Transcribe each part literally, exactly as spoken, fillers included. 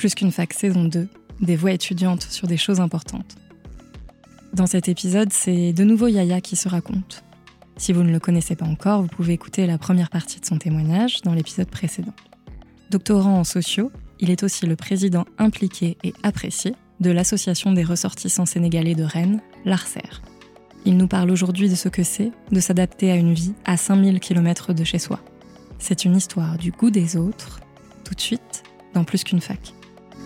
Plus qu'une fac saison deux, des voix étudiantes sur des choses importantes. Dans cet épisode, c'est de nouveau Yaya qui se raconte. Si vous ne le connaissez pas encore, vous pouvez écouter la première partie de son témoignage dans l'épisode précédent. Doctorant en sociaux, il est aussi le président impliqué et apprécié de l'association des ressortissants sénégalais de Rennes, l'Arcer. Il nous parle aujourd'hui de ce que c'est de s'adapter à une vie à cinq mille kilomètres de chez soi. C'est une histoire du goût des autres, tout de suite, dans Plus qu'une fac.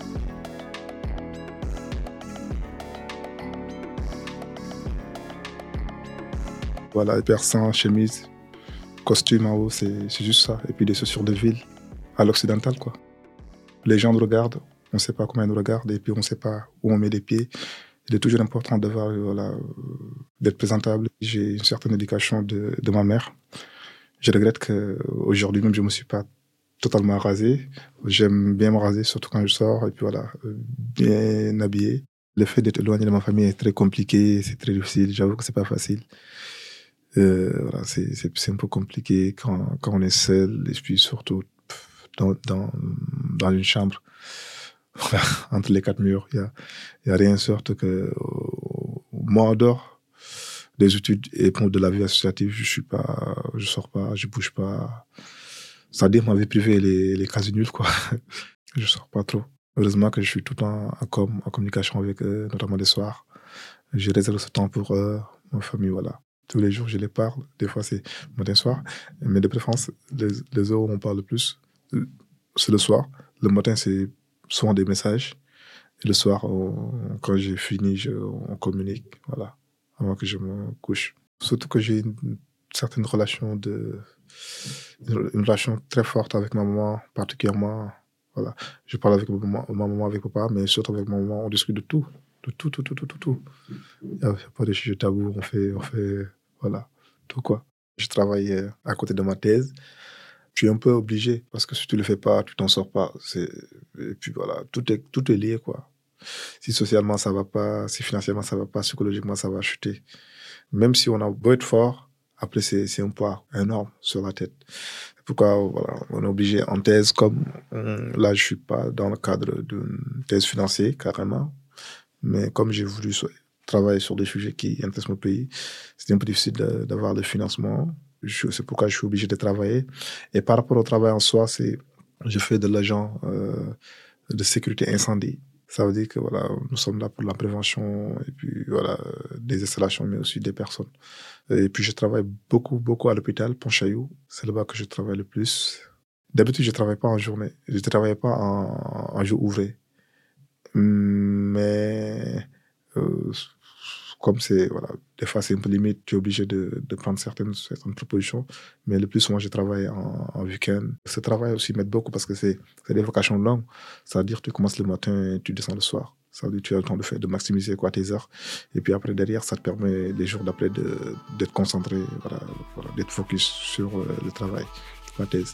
Voilà, persan, chemise, costume en haut, c'est, c'est juste ça. Et puis des chaussures de ville, à l'occidental, quoi. Les gens nous regardent, on ne sait pas comment ils nous regardent, et puis on ne sait pas où on met les pieds. Il est toujours important de voir, voilà, d'être présentable. J'ai une certaine éducation de, de ma mère. Je regrette qu'aujourd'hui même, je ne me suis pas totalement rasé. J'aime bien me raser, surtout quand je sors, et puis voilà, bien habillé. Le fait d'être éloigné de ma famille est très compliqué, c'est très difficile. J'avoue que ce n'est pas facile. Euh, voilà, c'est, c'est, c'est un peu compliqué quand, quand on est seul, et puis surtout dans, dans, dans une chambre. Entre les quatre murs, il n'y a, y a rien de sorte que euh, moi, en dehors des études et pour de la vie associative, je suis pas, je sors pas, je bouge pas. C'est-à-dire ma vie privée, les les quasi nulle, quoi. Je sors pas trop. Heureusement que je suis tout le temps en, com, en communication avec eux, notamment les soirs. Je réserve ce temps pour euh, ma famille, voilà. Tous les jours, je les parle. Des fois, c'est matin soir, mais de préférence, les, les heures où on parle le plus, c'est le soir. Le matin, c'est souvent des messages. Et le soir, on, quand j'ai fini, je, on communique, voilà, avant que je me couche. Surtout que j'ai une certaine relation de, une relation très forte avec ma maman, particulièrement, voilà. Je parle avec ma maman, ma maman avec papa, mais surtout avec ma maman, on discute de tout, de tout, tout, tout, tout, tout, tout. Il n'y a pas de sujets tabous, on fait, on fait, voilà, tout quoi. Je travaille à côté de ma thèse. Tu es un peu obligé, parce que si tu ne le fais pas, tu t'en sors pas. C'est... Et puis voilà, tout est, tout est lié, quoi. Si socialement ça va pas, si financièrement ça va pas, psychologiquement ça va chuter. Même si on a beau être fort, après c'est, c'est un poids énorme sur la tête. C'est pourquoi voilà, on est obligé en thèse, comme on, là je suis pas dans le cadre d'une thèse financière, carrément, mais comme j'ai voulu travailler sur des sujets qui intéressent mon pays, c'était un peu difficile de, d'avoir le financement. Je, c'est pourquoi je suis obligé de travailler. Et par rapport au travail en soi, c'est, je fais de l'agent euh, de sécurité incendie. Ça veut dire que voilà, nous sommes là pour la prévention et puis voilà, des installations, mais aussi des personnes. Et puis je travaille beaucoup, beaucoup à l'hôpital Pontchaillou. C'est là-bas que je travaille le plus. D'habitude, je ne travaille pas en journée. Je ne travaille pas en, en jour ouvré. Mais euh, comme c'est, voilà, des fois c'est un peu limite, tu es obligé de, de prendre certaines, certaines propositions. Mais le plus souvent, je travaille en, en week-end. Ce travail aussi m'aide beaucoup parce que c'est, c'est des vocations longues. C'est-à-dire que tu commences le matin et tu descends le soir. Ça veut dire que tu as le temps de, faire, de maximiser quoi, tes heures. Et puis après, derrière, ça te permet, les jours d'après, de, d'être concentré, voilà, voilà, d'être focus sur euh, le travail, la thèse.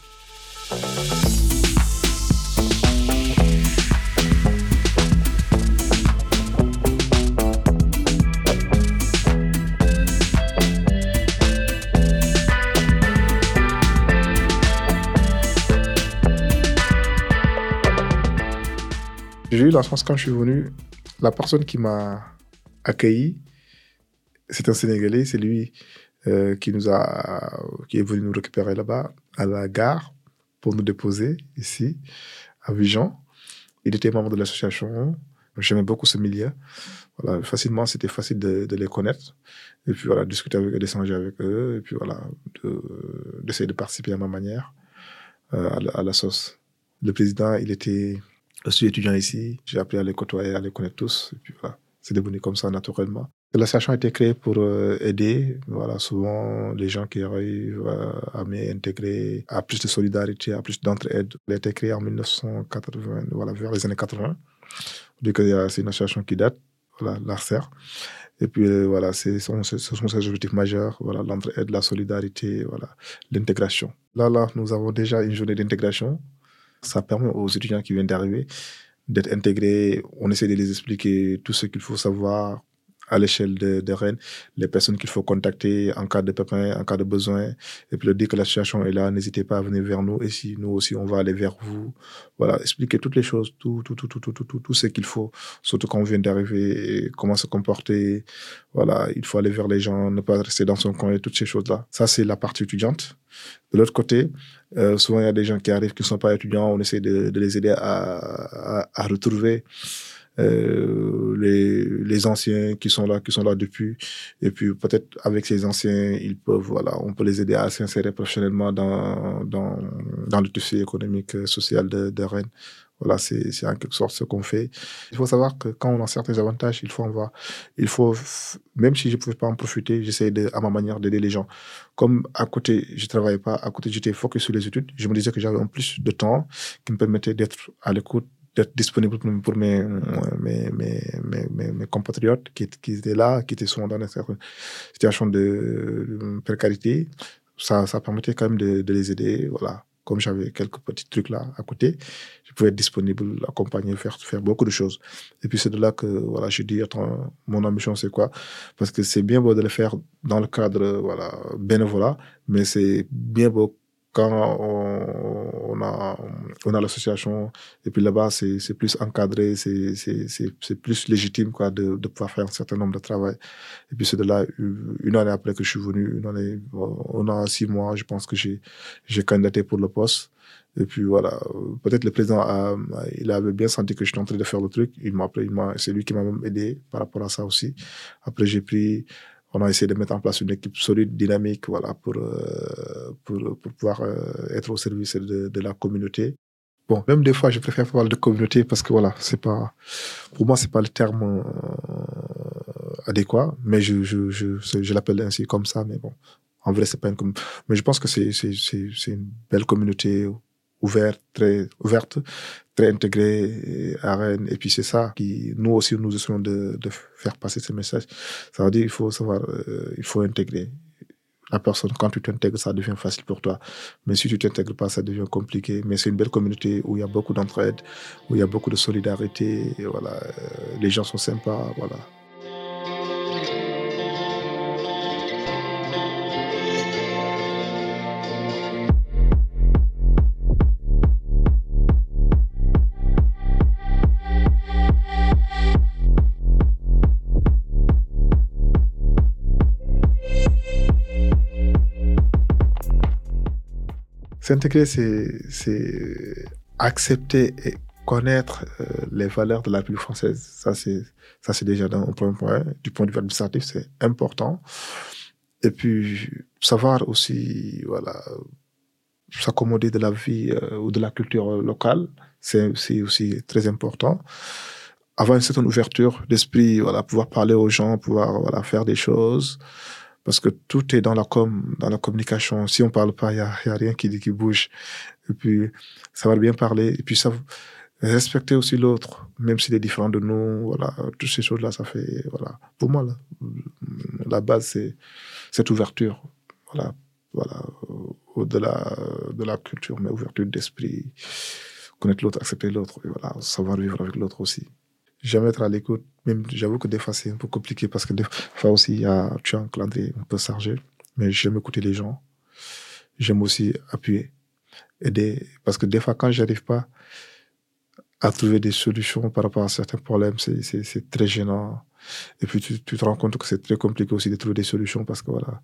J'ai eu la chance quand je suis venu, la personne qui m'a accueilli, c'est un Sénégalais, c'est lui euh, qui nous a, qui est venu nous récupérer là-bas à la gare pour nous déposer ici à Vigan. Il était membre de l'association. J'aimais beaucoup ce milieu. Voilà, facilement, c'était facile de, de les connaître. Et puis voilà, discuter avec eux, d'échanger avec eux, et puis voilà, de, d'essayer de participer à ma manière euh, à, la, à la sauce. Le président, il était Je suis étudiant ici, j'ai appris à les côtoyer, à les connaître tous, et puis voilà, c'est devenu comme ça naturellement. L'association a été créée pour euh, aider, voilà, souvent les gens qui arrivent à, à m'intégrer, à plus de solidarité, à plus d'entraide. Elle a été créée en dix-neuf cent quatre-vingts, voilà, vers les années quatre-vingts. Donc c'est une association qui date, voilà, l'Arcer. Et puis euh, voilà, c'est, ce sont ses objectifs majeurs, voilà, l'entraide, la solidarité, voilà, l'intégration. Là, là, nous avons déjà une journée d'intégration. Ça permet aux étudiants qui viennent d'arriver d'être intégrés. On essaie de les expliquer tout ce qu'il faut savoir à l'échelle de, de Rennes, les personnes qu'il faut contacter en cas de pépin, en cas de besoin, et puis leur dire que l'association est là, n'hésitez pas à venir vers nous, et si nous aussi on va aller vers vous. Voilà, expliquer toutes les choses, tout, tout, tout, tout, tout, tout, tout, tout ce qu'il faut, surtout quand on vient d'arriver, comment se comporter. Voilà, il faut aller vers les gens, ne pas rester dans son coin, et toutes ces choses-là. Ça, c'est la partie étudiante. De l'autre côté, euh, souvent il y a des gens qui arrivent qui ne sont pas étudiants, on essaie de, de les aider à, à, à retrouver Euh, les, les anciens qui sont là, qui sont là depuis. Et puis, peut-être, avec ces anciens, ils peuvent, voilà, on peut les aider à s'insérer professionnellement dans, dans, dans le tissu économique, social de, de Rennes. Voilà, c'est, c'est en quelque sorte ce qu'on fait. Il faut savoir que quand on a certains avantages, il faut en voir. Il faut, même si je ne pouvais pas en profiter, j'essaie de, à ma manière d'aider les gens. Comme à côté, je ne travaillais pas, à côté, j'étais focus sur les études, je me disais que j'avais en plus de temps qui me permettait d'être à l'écoute, d'être disponible pour mes, mes, mes, mes, mes compatriotes qui, qui étaient là, qui étaient souvent dans une situation de précarité. Ça, ça permettait quand même de, de les aider. Voilà. Comme j'avais quelques petits trucs là à côté, je pouvais être disponible, accompagner, faire, faire beaucoup de choses. Et puis c'est de là que voilà, je dis, attends, mon ambition c'est quoi? Parce que c'est bien beau de le faire dans le cadre voilà, bénévolat, mais c'est bien beau quand on, on a, on a l'association, et puis là-bas, c'est, c'est plus encadré, c'est, c'est, c'est, c'est plus légitime quoi, de, de pouvoir faire un certain nombre de travail. Et puis c'est de là, une année après que je suis venu, une année, on a six mois, je pense que j'ai, j'ai candidaté pour le poste. Et puis voilà, peut-être le président, a, il avait bien senti que j'étais en train de faire le truc. Il m'a appelé, il m'a, c'est lui qui m'a même aidé par rapport à ça aussi. Après, j'ai pris... On a essayé de mettre en place une équipe solide, dynamique, voilà, pour, euh, pour, pour pouvoir euh, être au service de, de la communauté. Bon, même des fois, je préfère parler de communauté parce que voilà, c'est pas, pour moi, c'est pas le terme euh, adéquat, mais je, je, je, je l'appelle ainsi comme ça, mais bon, en vrai, c'est pas une communauté. Mais je pense que c'est, c'est, c'est, c'est une belle communauté ouverte, très ouverte, très intégrée à Rennes. Et puis c'est ça qui, nous aussi, nous essayons de, de faire passer ce message. Ça veut dire qu'il faut savoir, euh, il faut intégrer la personne. Quand tu t'intègres, ça devient facile pour toi. Mais si tu t'intègres pas, ça devient compliqué. Mais c'est une belle communauté où il y a beaucoup d'entraide, où il y a beaucoup de solidarité. Et voilà, euh, les gens sont sympas, voilà. S'intégrer, c'est, c'est accepter et connaître euh, les valeurs de la République française. Ça, c'est, ça, c'est déjà un premier point. Du point de vue administratif, c'est important. Et puis, savoir aussi, voilà, s'accommoder de la vie euh, ou de la culture locale, c'est, c'est aussi très important. Avoir une certaine ouverture d'esprit, voilà, pouvoir parler aux gens, pouvoir voilà, faire des choses. Parce que tout est dans la com, dans la communication. Si on parle pas, il y a, y a rien qui, qui bouge. Et puis, savoir bien parler. Et puis, ça, respecter aussi l'autre, même s'il est différent de nous. Voilà, toutes ces choses-là, ça fait, voilà. Pour moi, là, la base, c'est cette ouverture. Voilà, voilà, au-delà de la culture, mais ouverture d'esprit. Connaître l'autre, accepter l'autre. Et voilà, savoir vivre avec l'autre aussi. Jamais être à l'écoute. Même, j'avoue que des fois, c'est un peu compliqué parce que des fois aussi, il y a, tu as un calendrier un peu chargé. Mais j'aime écouter les gens. J'aime aussi appuyer, aider. Parce que des fois, quand j'arrive pas à trouver des solutions par rapport à certains problèmes, c'est, c'est, c'est très gênant. Et puis, tu, tu te rends compte que c'est très compliqué aussi de trouver des solutions parce que voilà,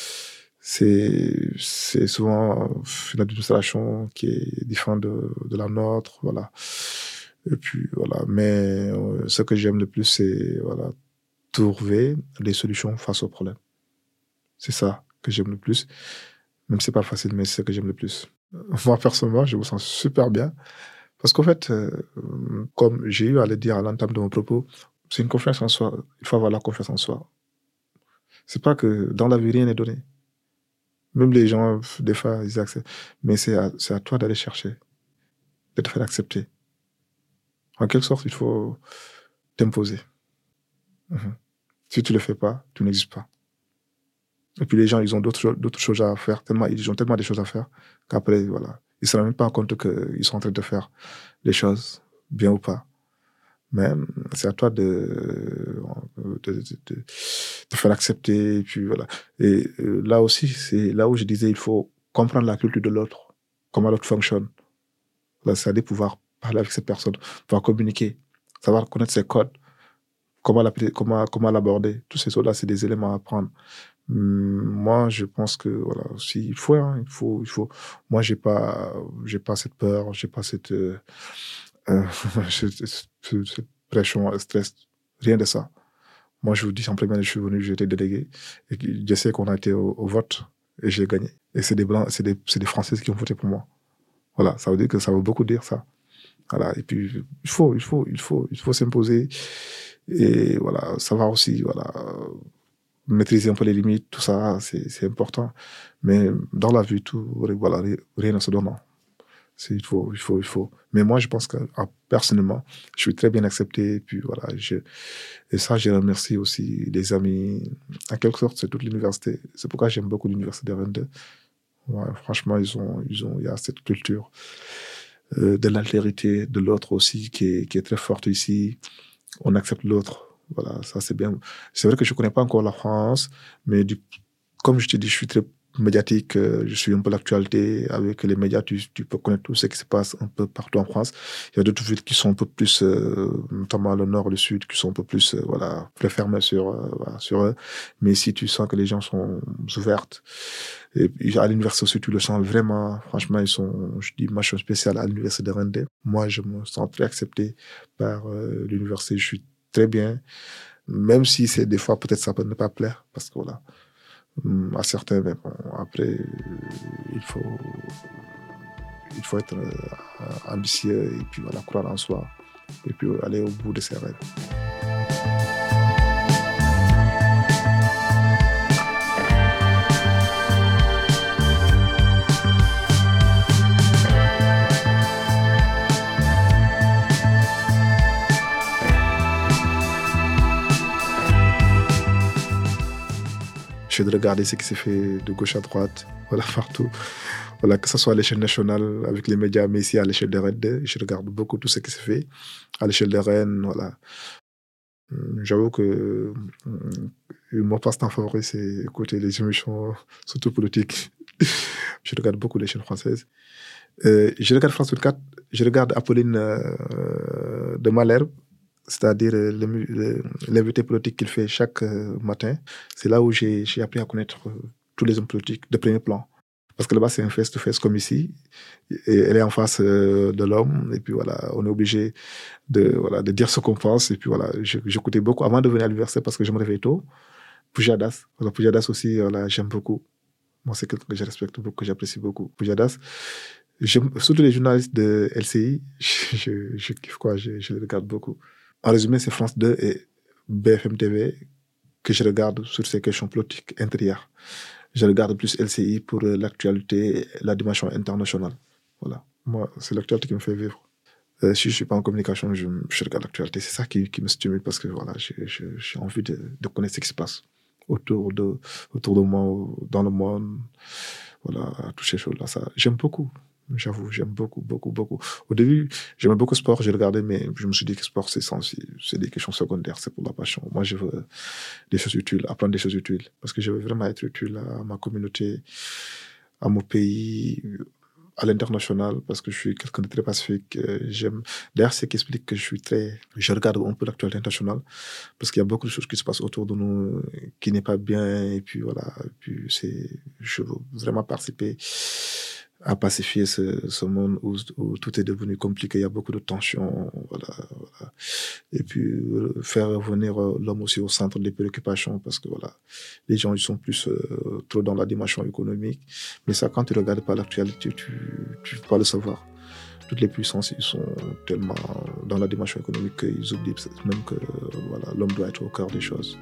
c'est, c'est souvent une administration qui est différente de, de la nôtre. Voilà. Et puis, voilà. Mais euh, ce que j'aime le plus, c'est voilà, trouver des solutions face aux problèmes. C'est ça que j'aime le plus. Même si c'est pas facile, mais c'est ce que j'aime le plus. Moi, personnellement, je me sens super bien. Parce qu'en fait, euh, comme j'ai eu à le dire à l'entame de mon propos, c'est une confiance en soi. Il faut avoir la confiance en soi. C'est pas que dans la vie, rien n'est donné. Même les gens, des fois, ils acceptent. Mais c'est à, c'est à toi d'aller chercher, de te faire accepter. En quelque sorte, il faut t'imposer. Mmh. Si tu ne le fais pas, tu n'existes pas. Et puis les gens, ils ont d'autres, d'autres choses à faire, tellement, ils ont tellement de choses à faire qu'après, voilà, ils ne se rendent même pas compte qu'ils sont en train de faire les choses bien ou pas. Mais c'est à toi de, de, de, de, de faire accepter. Et puis voilà. Et là aussi, c'est là où je disais, il faut comprendre la culture de l'autre, comment l'autre fonctionne. Là, c'est-à-dire pouvoir parler avec cette personne, pouvoir communiquer, savoir connaître ses codes, comment l'appeler, comment, comment l'aborder. Tous ces choses-là, c'est des éléments à apprendre. Moi, je pense que voilà, aussi, il faut, hein, il faut, il faut. Moi, j'ai pas, j'ai pas cette peur, j'ai pas cette, euh, cette, cette pression, stress, rien de ça. Moi, je vous dis simplement, je suis venu, j'ai été délégué, et je sais qu'on a été au, au vote et j'ai gagné. Et c'est des blancs, c'est des, c'est des Français qui ont voté pour moi. Voilà, ça veut dire que ça veut beaucoup dire ça. Voilà, et puis il faut, il faut, il faut, il faut s'imposer et voilà, savoir aussi, voilà. Maîtriser un peu les limites, tout ça, c'est, c'est important. Mais dans la vie, tout, voilà, rien ne se donne. C'est, il faut, il faut, il faut. Mais moi, je pense que, personnellement, je suis très bien accepté. Et puis, voilà, je, et ça, je remercie aussi les amis. En quelque sorte, c'est toute l'université. C'est pourquoi j'aime beaucoup l'université de Rennes deux. Ouais, franchement, ils ont, ils ont, il y a cette culture euh, de l'altérité, de l'autre aussi, qui est, qui est très forte ici. On accepte l'autre. Voilà, ça c'est bien. C'est vrai que je ne connais pas encore la France, mais du, comme je te dis, je suis très médiatique, euh, je suis un peu l'actualité. Avec les médias, tu, tu peux connaître tout ce qui se passe un peu partout en France. Il y a d'autres villes qui sont un peu plus, euh, notamment le nord, le sud, qui sont un peu plus, euh, voilà, très fermées sur, euh, voilà, sur eux. Mais ici, tu sens que les gens sont ouvertes. Et à l'université aussi, tu le sens vraiment. Franchement, ils sont, je dis, mention spéciale à l'université de Rennes deux. Moi, je me sens très accepté par euh, l'université. Je suis très bien, même si c'est des fois peut-être ça peut ne pas plaire, parce que voilà, à certains, mais bon, après, euh, il faut, il faut être euh, ambitieux et puis voilà, croire en soi et puis aller au bout de ses rêves. Je de regarder ce qui s'est fait de gauche à droite, voilà, partout. Voilà, que ce soit à l'échelle nationale avec les médias, mais ici à l'échelle de Rennes deux, je regarde beaucoup tout ce qui s'est fait. À l'échelle de Rennes, voilà. J'avoue que mon passe-temps favori, c'est écouter les émissions, surtout politiques. Je regarde beaucoup les chaînes françaises. Euh, je regarde France vingt-quatre, je regarde Apolline euh, de Malherbe, c'est-à-dire euh, l'invité politique qu'il fait chaque euh, matin. C'est là où j'ai, j'ai appris à connaître euh, tous les hommes politiques de premier plan. Parce que là-bas, c'est un face-to-face comme ici. Et elle est en face euh, de l'homme. Et puis voilà, on est obligé de, voilà, de dire ce qu'on pense. Et puis voilà, j'écoutais beaucoup avant de venir à l'université parce que je me réveille tôt. Pujadas. Voilà, Pujadas aussi, voilà, j'aime beaucoup. Moi, c'est quelqu'un que je respecte beaucoup, que j'apprécie beaucoup. Pujadas. J'aime, surtout les journalistes de L C I, je, je, je kiffe quoi, je, je les regarde beaucoup. En résumé, c'est France deux et B F M T V que je regarde sur ces questions politiques intérieures. Je regarde plus L C I pour l'actualité et la dimension internationale. Voilà. Moi, c'est l'actualité qui me fait vivre. Euh, si je ne suis pas en communication, je, je regarde l'actualité. C'est ça qui, qui me stimule parce que voilà, j'ai, j'ai, j'ai envie de, de connaître ce qui se passe autour de, autour de moi, dans le monde. Voilà, toutes ces choses-là. Ça, j'aime beaucoup. J'avoue, j'aime beaucoup, beaucoup, beaucoup. Au début, j'aimais beaucoup le sport, j'ai regardé, mais je me suis dit que le sport, c'est, c'est des questions secondaires, c'est pour la passion. Moi, je veux des choses utiles, apprendre des choses utiles, parce que je veux vraiment être utile à ma communauté, à mon pays, à l'international, parce que je suis quelqu'un de très pacifique. J'aime. D'ailleurs, c'est ce qui explique que je suis très. Je regarde un peu l'actualité internationale, parce qu'il y a beaucoup de choses qui se passent autour de nous qui n'est pas bien, et puis voilà. Et puis c'est. Je veux vraiment participer à pacifier ce, ce monde où, où tout est devenu compliqué, il y a beaucoup de tensions, voilà, voilà. Et puis faire revenir l'homme aussi au centre des préoccupations, parce que voilà, les gens ils sont plus euh, trop dans la dimension économique, mais ça, quand tu regardes pas l'actualité, tu tu peux pas le savoir. Toutes les puissances, ils sont tellement dans la dimension économique qu'ils oublient même que voilà, l'homme doit être au cœur des choses.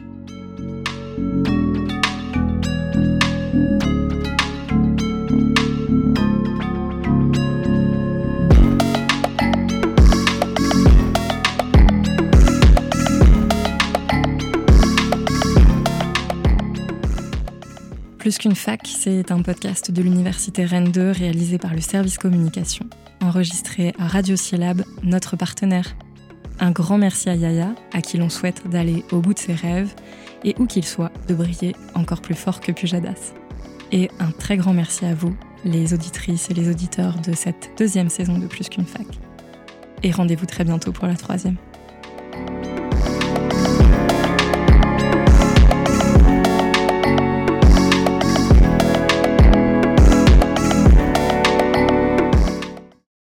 Plus qu'une fac, c'est un podcast de l'Université Rennes deux réalisé par le service communication, enregistré à Radio Syllab, notre partenaire. Un grand merci à Yaya, à qui l'on souhaite d'aller au bout de ses rêves et où qu'il soit, de briller encore plus fort que Pujadas. Et un très grand merci à vous, les auditrices et les auditeurs de cette deuxième saison de Plus qu'une fac. Et rendez-vous très bientôt pour la troisième.